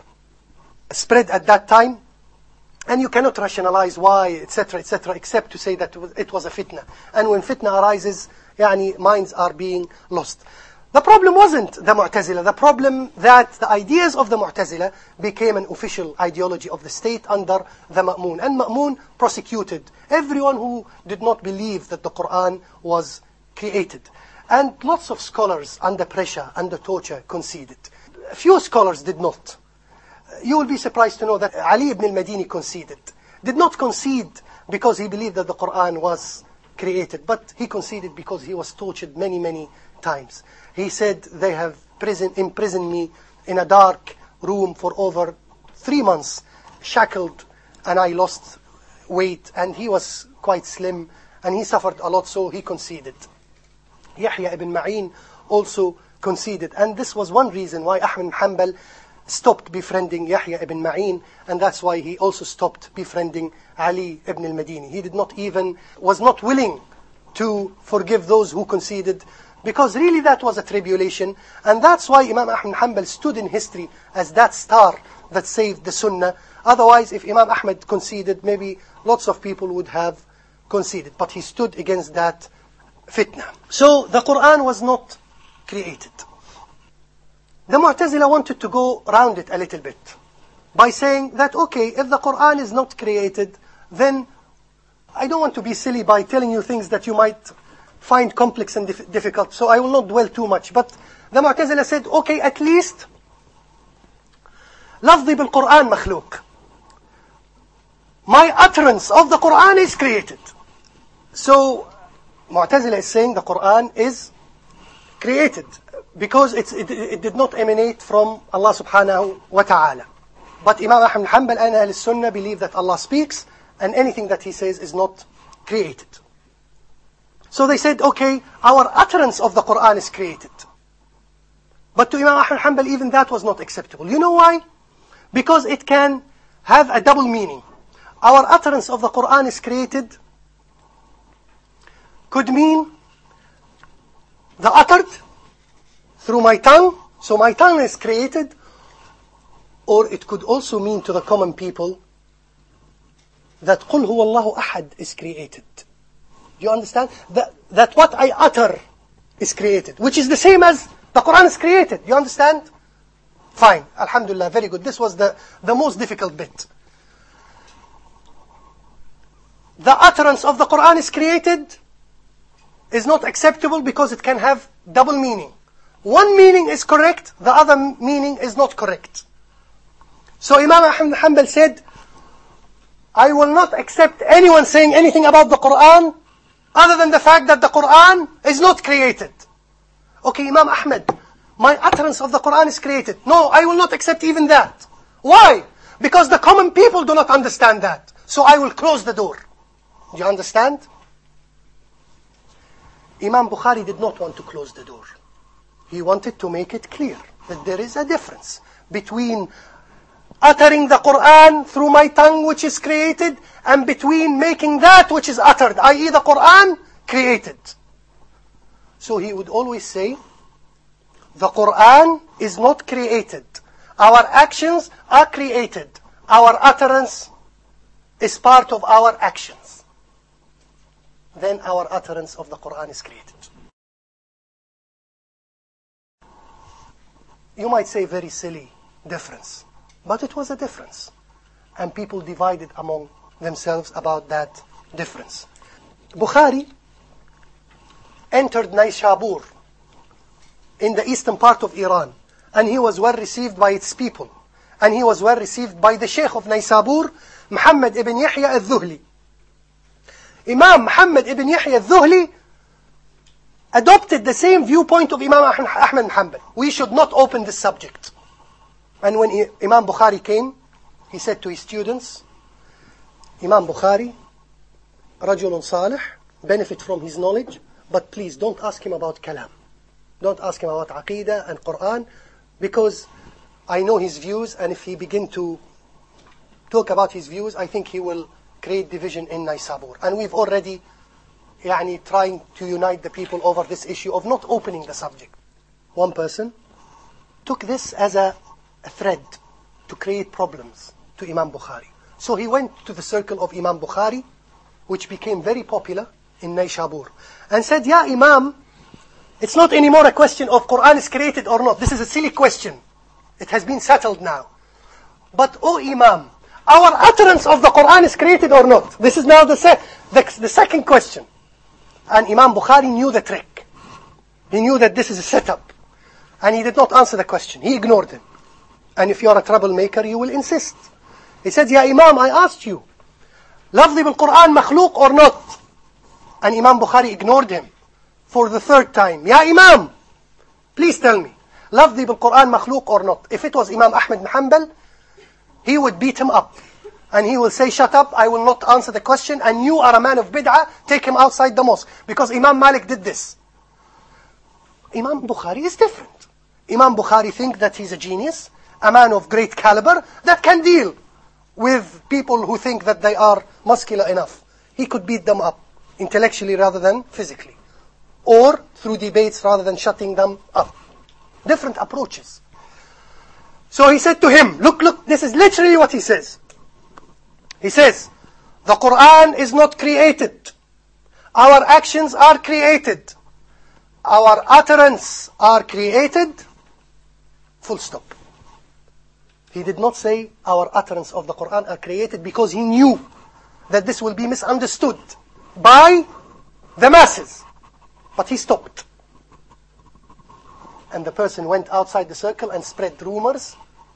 spread at that time, and you cannot rationalize why, et cetera, et cetera, except to say that it was a fitna. And when fitna arises, yani, minds are being lost. The problem wasn't the Mu'tazila. The problem that the ideas of the Mu'tazila became an official ideology of the state under the Ma'mun. And Ma'mun prosecuted everyone who did not believe that the Quran was created. And lots of scholars under pressure, under torture, conceded. A few scholars did not. You will be surprised to know that Ali ibn al-Madini conceded. Did not concede because he believed that the Quran was created, but he conceded because he was tortured many, many times. He said, they have prison, imprisoned me in a dark room for over three months, shackled, and I lost weight, and he was quite slim, and he suffered a lot, so he conceded. Yahya ibn Ma'in also conceded, and this was one reason why Ahmad ibn Hanbal stopped befriending Yahya ibn Ma'in, and that's why he also stopped befriending Ali ibn al-Madini. He did not even, was not willing to forgive those who conceded, because really that was a tribulation, and that's why Imam Ahmad Hanbal stood in history as that star that saved the Sunnah. Otherwise, if Imam Ahmad conceded, maybe lots of people would have conceded, but he stood against that fitna. So the Quran was not created. The Mu'tazila wanted to go around it a little bit by saying that, okay, if the Quran is not created, then I don't want to be silly by telling you things that you might find complex and dif- difficult, so I will not dwell too much. But the Mu'tazila said, okay, at least lafzi bil Quran makhluk. My utterance of the Quran is created. So Mu'tazila is saying the Quran is created because it's, it, it did not emanate from Allah subhanahu wa ta'ala. But Imam Ahmad Hanbal and Ahl Sunnah believe that Allah speaks and anything that He says is not created. So they said, okay, our utterance of the Quran is created. But to Imam Ahmad Hanbal, even that was not acceptable. You know why? Because it can have a double meaning. Our utterance of the Quran is created could mean the uttered through my tongue, so my tongue is created, or it could also mean to the common people that قُلْ هُوَ اللَّهُ أَحَدٌ is created. You understand? That, that what I utter is created, which is the same as the Quran is created. You understand? Fine. Alhamdulillah, very good. This was the, the most difficult bit. The utterance of the Quran is created is not acceptable because it can have double meaning. One meaning is correct, the other meaning is not correct. So Imam Ahmad Hanbal said, I will not accept anyone saying anything about the Quran other than the fact that the Quran is not created. Okay, Imam Ahmad, my utterance of the Quran is created. No, I will not accept even that. Why? Because the common people do not understand that. So I will close the door. Do you understand? Imam Bukhari did not want to close the door. He wanted to make it clear that there is a difference between uttering the Quran through my tongue which is created and between making that which is uttered, that is the Quran, created. So he would always say, the Quran is not created. Our actions are created. Our utterance is part of our actions, then our utterance of the Quran is created. You might say very silly difference, but it was a difference. And people divided among themselves about that difference. Bukhari entered Nayshabur in the eastern part of Iran, and he was well received by its people. And he was well received by the Sheikh of Naysabur, Muhammad ibn Yahya al-Dhuhli. Imam Muhammad ibn Yahya al-Dhuhli adopted the same viewpoint of Imam Ahmad bin Hanbal. We should not open this subject. And when Imam Bukhari came, he said to his students, Imam Bukhari, Rajulun Salih, benefit from his knowledge, but please don't ask him about kalam. Don't ask him about Aqidah and Quran, because I know his views, and if he begin to talk about his views, I think he will create division in Naysabur. And we've already يعني, trying to unite the people over this issue of not opening the subject. One person took this as a, a thread to create problems to Imam Bukhari. So he went to the circle of Imam Bukhari, which became very popular in Nayshabur, and said, Ya Imam, it's not anymore a question of Quran is created or not. This is a silly question. It has been settled now. But, O Imam, our utterance of the Quran is created or not? This is now the, se- the, the second question. And Imam Bukhari knew the trick. He knew that this is a setup. And he did not answer the question. He ignored him. And if you are a troublemaker, you will insist. He said, Ya Imam, I asked you, lafzi bil Quran makhluq or not? And Imam Bukhari ignored him for the third time. Ya Imam, please tell me, lafzi bil Quran makhluq or not? If it was Imam Ahmad bin Hanbal, he would beat him up. And he will say, shut up, I will not answer the question, and you are a man of bid'ah, take him outside the mosque. Because Imam Malik did this. Imam Bukhari is different. Imam Bukhari thinks that he's a genius, a man of great caliber, that can deal with people who think that they are muscular enough. He could beat them up, intellectually rather than physically. Or through debates rather than shutting them up. Different approaches. So he said to him, look, look, this is literally what he says. He says, the Quran is not created. Our actions are created. Our utterance are created. Full stop. He did not say our utterance of the Quran are created because he knew that this will be misunderstood by the masses. But he stopped. And the person went outside the circle and spread rumors.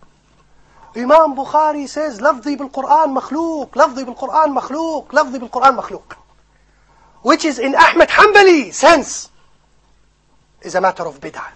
Imam Bukhari says, lafzi bil Quran makhluq, lafzi bil Quran makhluq, lafzi bil Quran makhluq. Which is in Ahmad Hanbali sense, is a matter of bid'ah.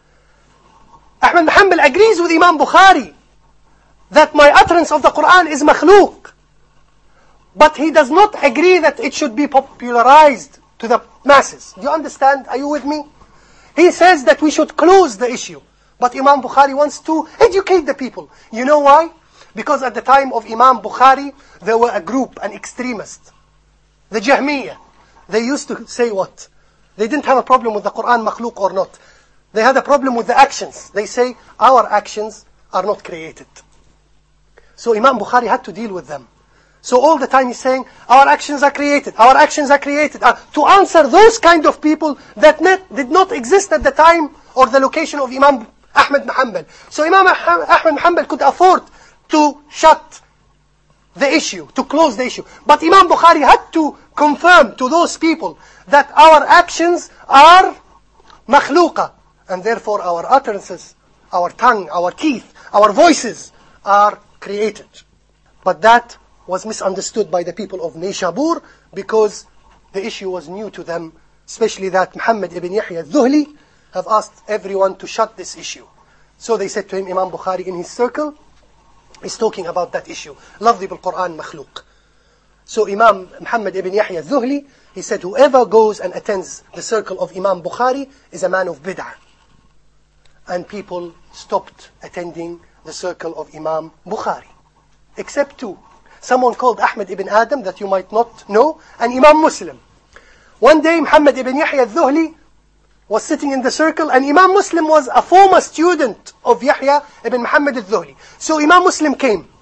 Ahmad bin Hanbal agrees with Imam Bukhari that my utterance of the Quran is makhluq. But he does not agree that it should be popularized to the masses. Do you understand? Are you with me? He says that we should close the issue. But Imam Bukhari wants to educate the people. You know why? Because at the time of Imam Bukhari, there were a group, an extremist. The Jahmiyyah. They used to say what? They didn't have a problem with the Quran makhluq or not. They had a problem with the actions. They say, our actions are not created. So Imam Bukhari had to deal with them. So all the time he's saying, our actions are created, our actions are created. Uh, to answer those kind of people that net, did not exist at the time or the location of Imam Ahmad bin Hanbal. So Imam Ahmad bin Hanbal could afford to shut the issue, to close the issue. But Imam Bukhari had to confirm to those people that our actions are makhluqa. And therefore our utterances, our tongue, our teeth, our voices are created. But that was misunderstood by the people of Nayshabur because the issue was new to them, especially that Muhammad ibn Yahya al-Dhuhli have asked everyone to shut this issue. So they said to him, Imam Bukhari in his circle is talking about that issue. Lafzi bil Quran makhluq. So Imam Muhammad ibn Yahya al-Dhuhli, he said, whoever goes and attends the circle of Imam Bukhari is a man of bid'ah. And people stopped attending the circle of Imam Bukhari. Except two. Someone called Ahmad ibn Adam that you might not know, and Imam Muslim. One day Muhammad ibn Yahya al-Dhuhli was sitting in the circle, and Imam Muslim was a former student of Yahya ibn Muhammad al-Dhuhli. So Imam Muslim came,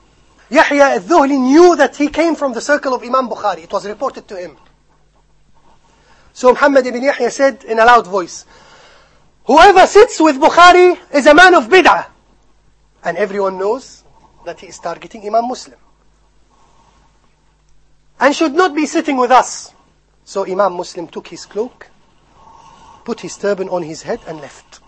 Yahya al-Dhuhli knew that he came from the circle of Imam Bukhari. It was reported to him. So Muhammad ibn Yahya said in a loud voice, whoever sits with Bukhari is a man of bid'ah. And everyone knows that he is targeting Imam Muslim. And should not be sitting with us. So Imam Muslim took his cloak, put his turban on his head and left.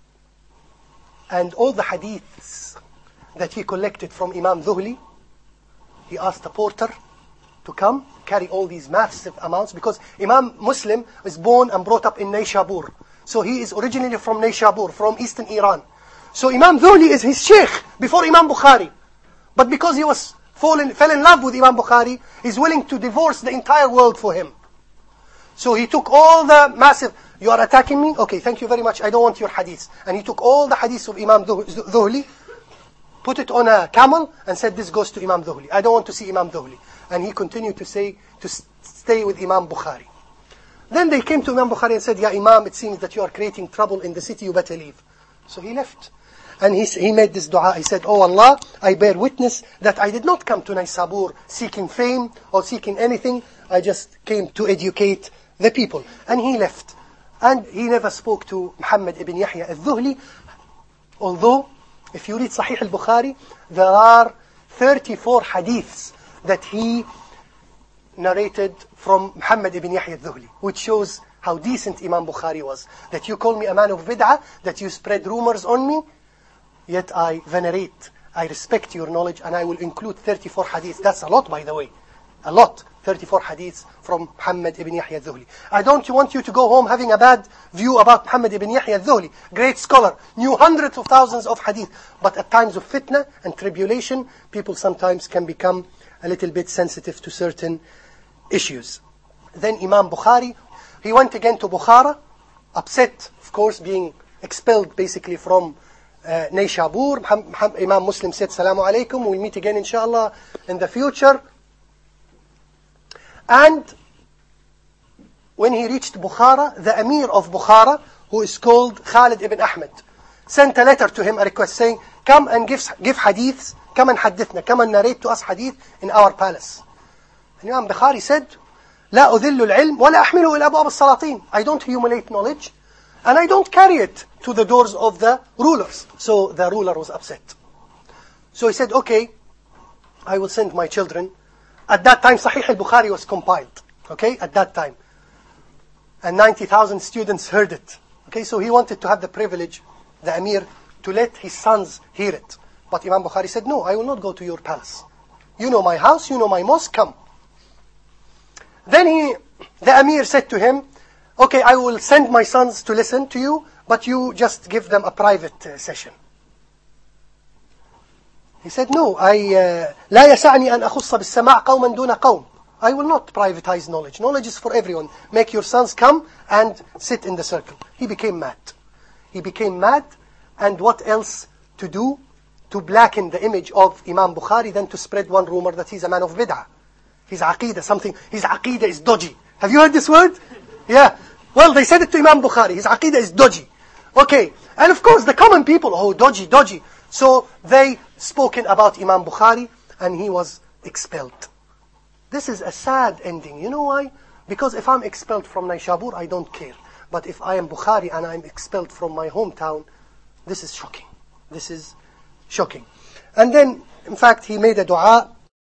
And all the hadiths that he collected from Imam Dhuhli, he asked the porter to come, carry all these massive amounts, because Imam Muslim is born and brought up in Nayshabur. So he is originally from Nayshabur, from eastern Iran. So Imam Dhuhli is his sheikh before Imam Bukhari. But because he was fallen, fell in love with Imam Bukhari, he's willing to divorce the entire world for him. So he took all the massive, you are attacking me? Okay, thank you very much, I don't want your hadiths. And he took all the hadiths of Imam Dhuhli, put it on a camel and said, this goes to Imam Dhuhli. I don't want to see Imam Dhuhli. And he continued to say, to stay with Imam Bukhari. Then they came to Imam Bukhari and said, Ya Imam, it seems that you are creating trouble in the city, you better leave. So he left. And he, he made this dua. He said, Oh Allah, I bear witness that I did not come to Naysabur seeking fame or seeking anything. I just came to educate the people. And he left. And he never spoke to Muhammad ibn Yahya al-Dhuhli. Although, if you read Sahih al-Bukhari, there are thirty-four hadiths that he narrated from Muhammad ibn Yahya al-Dhuhli, which shows how decent Imam Bukhari was. That you call me a man of bid'ah, that you spread rumors on me, yet I venerate, I respect your knowledge, and I will include thirty-four hadiths. That's a lot, by the way. A lot. thirty-four hadiths from Muhammad ibn Yahya al-Dhuhli. I don't want you to go home having a bad view about Muhammad ibn Yahya al-Dhuhli. Great scholar, knew hundreds of thousands of hadith. But at times of fitna and tribulation, people sometimes can become a little bit sensitive to certain issues. Then Imam Bukhari, he went again to Bukhara, upset, of course, being expelled basically from uh, Nayshabur. Imam Muslim said, Salamu alaikum, we'll meet again inshallah in the future. And when he reached Bukhara, the Amir of Bukhara, who is called Khalid ibn Ahmed, sent a letter to him, a request saying, come and give, give hadiths, come and hadithna, come and narrate to us hadith in our palace. And Imam Bukhari said, لا أذل العلم ولا أحمله إلى أبواب السلاطين. I don't humiliate knowledge, and I don't carry it to the doors of the rulers. So the ruler was upset. So he said, okay, I will send my children. At that time, Sahih al-Bukhari was compiled. Okay, at that time. And ninety thousand students heard it. Okay, so he wanted to have the privilege, the Amir, to let his sons hear it. But Imam Bukhari said, no, I will not go to your palace. You know my house, you know my mosque, come. Then he, the Amir said to him, okay, I will send my sons to listen to you, but you just give them a private uh, session. He said, no, I لا يسعني أن أخص بالسماع قوما دون قوم. I will not privatize knowledge. Knowledge is for everyone. Make your sons come and sit in the circle. He became mad. He became mad, and what else to do to blacken the image of Imam Bukhari than to spread one rumor that he's a man of bid'ah. His aqidah, something, his aqidah is dodgy. Have you heard this word? Yeah. Well, they said it to Imam Bukhari. His aqidah is dodgy. Okay. And of course, the common people, oh, dodgy, dodgy. So they spoken about Imam Bukhari, and he was expelled. This is a sad ending. You know why? Because if I'm expelled from Nayshabur, I don't care. But if I am Bukhari and I'm expelled from my hometown, this is shocking. This is shocking. And then, in fact, he made a dua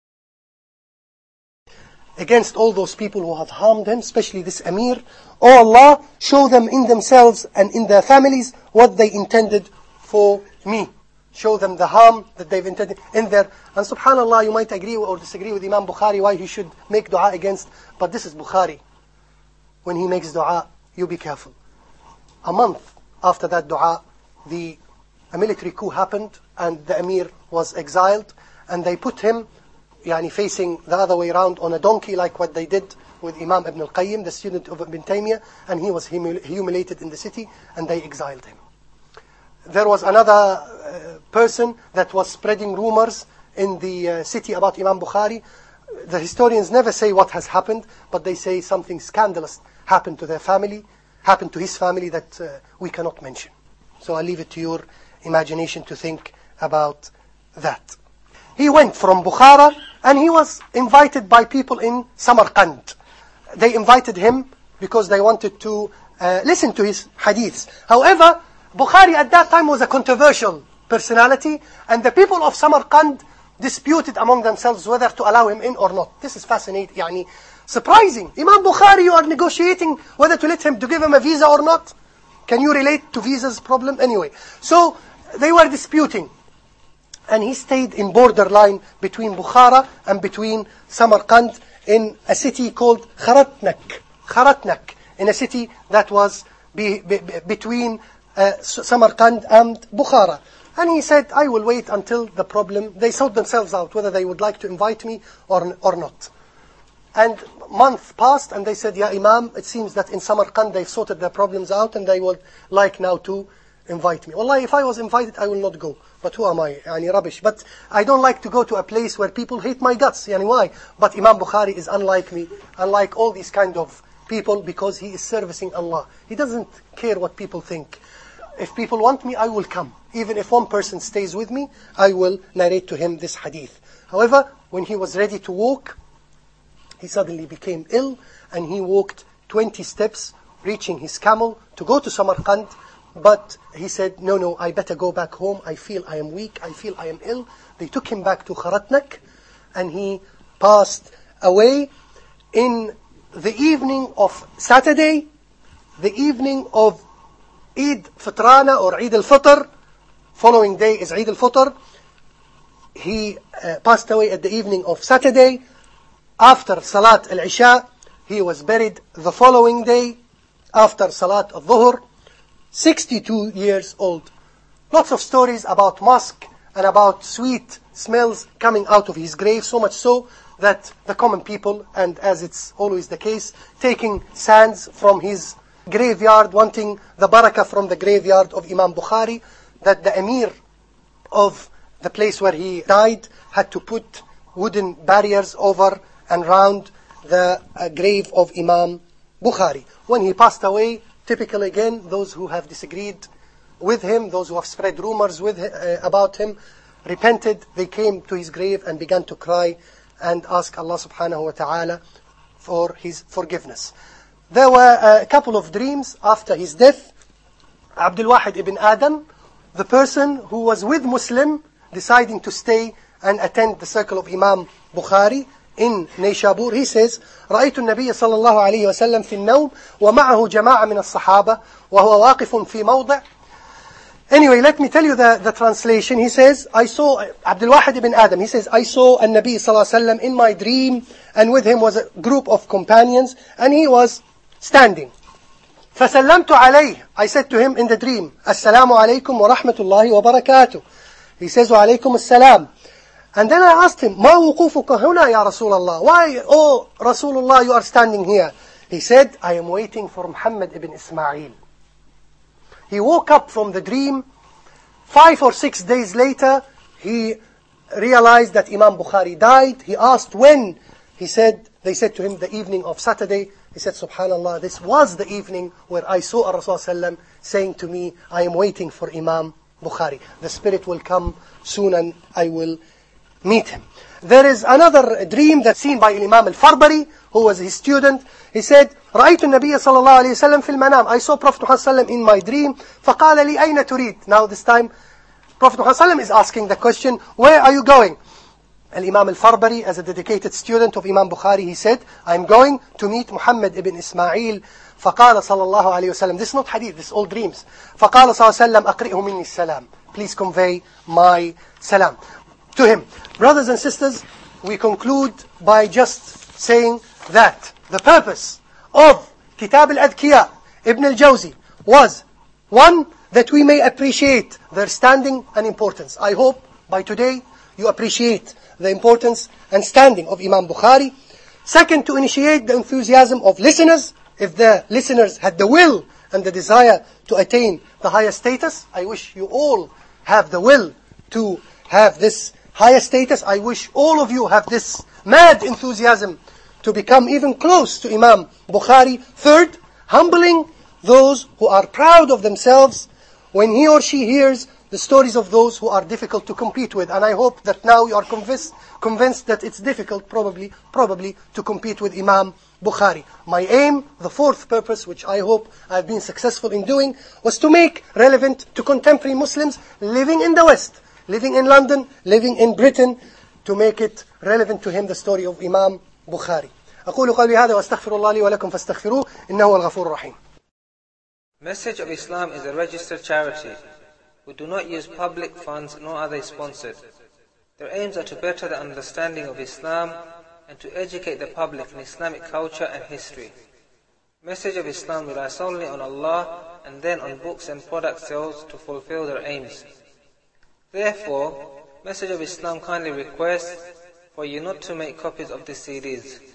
against all those people who have harmed him, especially this Amir. Oh Allah, show them in themselves and in their families what they intended for me. Show them the harm that they've intended in there. And subhanallah, you might agree or disagree with Imam Bukhari why he should make dua against, but this is Bukhari. When he makes dua, you be careful. A month after that dua, the a military coup happened, and the Amir was exiled, and they put him yani, facing the other way around on a donkey, like what they did with Imam Ibn al-Qayyim, the student of Ibn Taymiyyah, and he was humili- humiliated in the city, and they exiled him. There was another uh, person that was spreading rumors in the uh, city about Imam Bukhari. The historians never say what has happened, but they say something scandalous happened to their family, happened to his family that uh, we cannot mention. So I leave it to your imagination to think about that. he went from Bukhara and he was invited by people in Samarkand. They invited him because they wanted to uh, listen to his hadiths. However, Bukhari at that time was a controversial personality, and the people of Samarkand disputed among themselves whether to allow him in or not. This is fascinating, yani, surprising. Imam Bukhari, you are negotiating whether to let him, to give him a visa or not. Can you relate to visa's problem? Anyway, so they were disputing. And he stayed in borderline between Bukhara and between Samarkand in a city called Kharatnak. Kharatnak, in a city that was be, be, between uh, Samarkand and Bukhara. And he said, I will wait until the problem, they sort themselves out whether they would like to invite me or, or not. And month passed and they said, Ya Imam, it seems that in Samarkand they've sorted their problems out and they would like now to invite me. Wallahi, if I was invited, I will not go. But who am I? Yani rubbish. But I don't like to go to a place where people hate my guts. Yani why? But Imam Bukhari is unlike me, unlike all these kind of people, because he is servicing Allah. He doesn't care what people think. If people want me, I will come. Even if one person stays with me, I will narrate to him this hadith. However, when he was ready to walk, he suddenly became ill and he walked twenty steps, reaching his camel to go to Samarkand. But he said, no, no, I better go back home. I feel I am weak. I feel I am ill. They took him back to Kharatnak and he passed away in the evening of Saturday, the evening of Eid Fitrana or Eid al-Fitr. Following day is Eid al-Fitr. He uh, passed away at the evening of Saturday. After Salat al-Isha, he was buried the following day after Salat al-Dhuhr. sixty-two years old. Lots of stories about musk and about sweet smells coming out of his grave, so much so that the common people, and as it's always the case, taking sands from his graveyard, wanting the barakah from the graveyard of Imam Bukhari, that the emir of the place where he died had to put wooden barriers over and round the uh, grave of Imam Bukhari. When he passed away, typically again, those who have disagreed with him, those who have spread rumors with uh, about him, repented. They came to his grave and began to cry and ask Allah subhanahu wa ta'ala for his forgiveness. There were a couple of dreams after his death. Abdul Wahid ibn Adam, the person who was with Muslim, deciding to stay and attend the circle of Imam Bukhari in Nayshabur, he says, رأيت النبي صلى الله عليه وسلم في النوم ومعه جماعة من الصحابة وهو واقف في موضع. Anyway, let me tell you the, the translation. He says, I saw Abdul Wahid ibn Adam. He says, I saw a Nabi sallallahu alaihi wasallam in my dream, and with him was a group of companions, and he was standing. فسلمت عليه. I said to him in the dream, السلام عليكم ورحمة الله وبركاته. He says, وعليكم السلام. And then I asked him, ما وقوفك هنا يا رسول الله? Why, oh Rasulullah, you are standing here? He said, I am waiting for Muhammad ibn Ismail. He woke up from the dream. Five or six days later, he realized that Imam Bukhari died. He asked when. He said, they said to him, the evening of Saturday. He said, Subhanallah, this was the evening where I saw Rasulullah saying to me, I am waiting for Imam Bukhari. The Spirit will come soon and I will meet him. There is another dream that's seen by Imam al-Farbari, who was his student. He said, رأيت النبي صلى الله عليه وسلم في المنام. I saw Prophet Muhammad صلى الله عليه وسلم in my dream. فقال لي أين تريد? Now this time, Prophet Muhammad صلى الله عليه وسلم is asking the question, where are you going? Al-Imam al-Farbari, as a dedicated student of Imam Bukhari, he said, I'm going to meet Muhammad ibn Ismail. فقال صلى الله عليه وسلم, this is not hadith, this is all dreams. فقال صلى الله عليه وسلم, أقرئه مني السلام. Please convey my salam to him. Brothers and sisters, we conclude by just saying that the purpose of Kitab al-Adhkiya, Ibn al-Jawzi, was, one, that we may appreciate their standing and importance. I hope by today you appreciate the importance and standing of Imam Bukhari. Second, to initiate the enthusiasm of listeners. If the listeners had the will and the desire to attain the higher status, I wish you all have the will to have this higher status. I wish all of you have this mad enthusiasm to become even close to Imam Bukhari. Third, humbling those who are proud of themselves when he or she hears the stories of those who are difficult to compete with. And I hope that now you are convinced, convinced that it's difficult probably, probably to compete with Imam Bukhari. My aim, the fourth purpose, which I hope I've been successful in doing, was to make relevant to contemporary Muslims living in the West, living in London, living in Britain, to make it relevant to him, the story of Imam Bukhari. أقول قولي هذا وأستغفر الله لي ولكم فاستغفروه إنه هو الغفور الرحيم. Message of Islam is a registered charity. We do not use public funds nor are they sponsored. Their aims are to better the understanding of Islam and to educate the public in Islamic culture and history. Message of Islam relies solely on Allah and then on books and product sales to fulfill their aims. Therefore, Message of Islam kindly requests for you not to make copies of the C Ds.